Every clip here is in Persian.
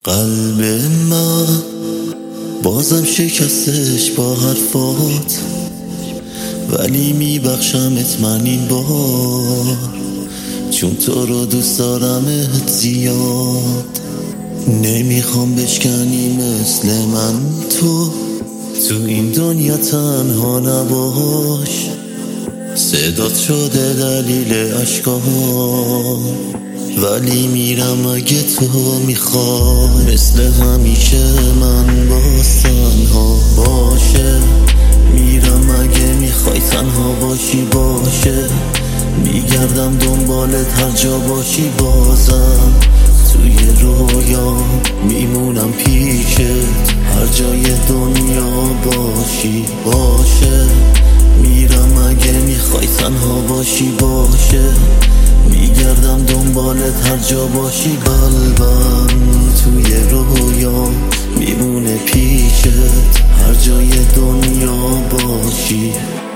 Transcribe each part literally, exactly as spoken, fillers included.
قلب من بازم شکستش با حرفات، ولی میبخشمت من این بار، چون تو رو دوست دارمت زیاد. نمیخوام بشکنی مثل من تو تو این دنیا تنها نباش. صدات شده دلیل عشقام، ولی میرم اگه تو میخوای. مثل همیشه من باز تنها باشه، میرم اگه میخوای تنها باشی باشه. میگردم دنبالت هر جا باشی، بازم توی رویا میمونم پیشت. هر جای دنیا باشی باشه، میرم اگه میخوای تنها باشی باشه. میگردم دنبالت هر جا باشی، قلبم توی رویا میمونه پیشت. هر جای دنیا باشی.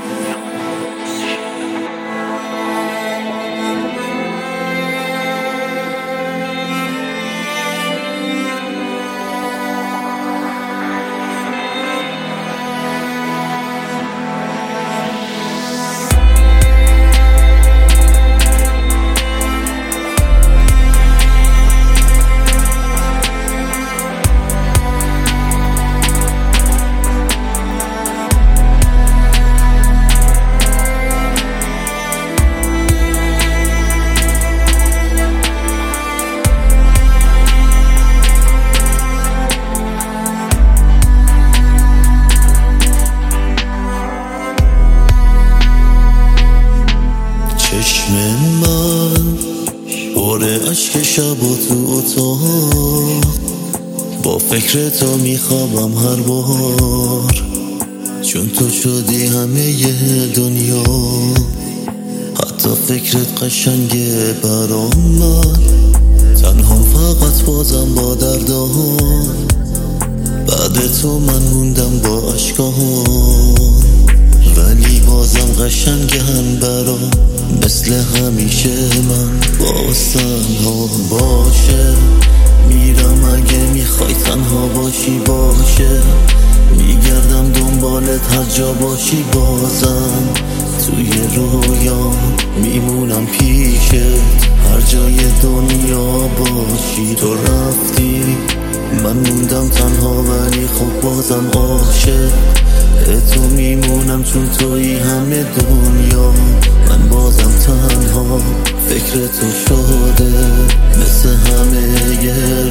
چشم من پر اشک شب و تو اتاق، با فکر تو میخوابم هر بار. چون تو شدی همه دنیا، حتی فکرت قشنگه برام. من تنها فقط بازم با دردام، بعد تو من موندم با عشقام. ولی بازم قشنگن برام، مثل همیشه من باز تنها باشه. میرم اگه میخوای تنها باشی باشه. میگردم دنبالت هر جا باشی، بازم توی رویا میمونم پیشت. هر جای دنیا باشی. تو رفتی من موندم تنها، ولی خب بازم عاشق تو میمونم، چون توی همه دنیا. من بازم تنها فکر تو شده، مثل همه